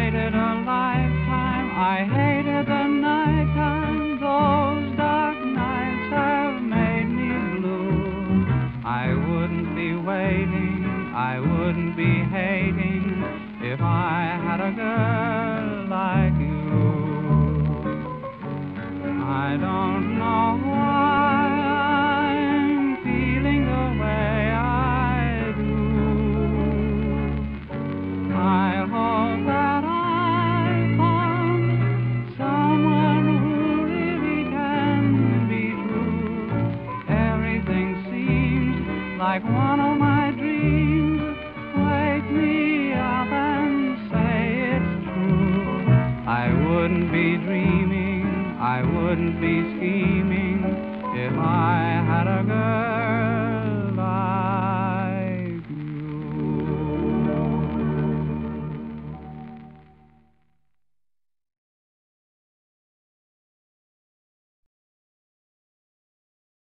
waited a lifetime. I hated the nighttime. Those dark nights have made me blue. I wouldn't be waiting, I wouldn't be hating if I had a girl like you. I don't know why I'm feeling the way I do. I hope that I found someone who really can be true. Everything seems like one of my dreams. Wake me up and say it's true. I wouldn't be dreaming, I wouldn't be scheming if I had a girl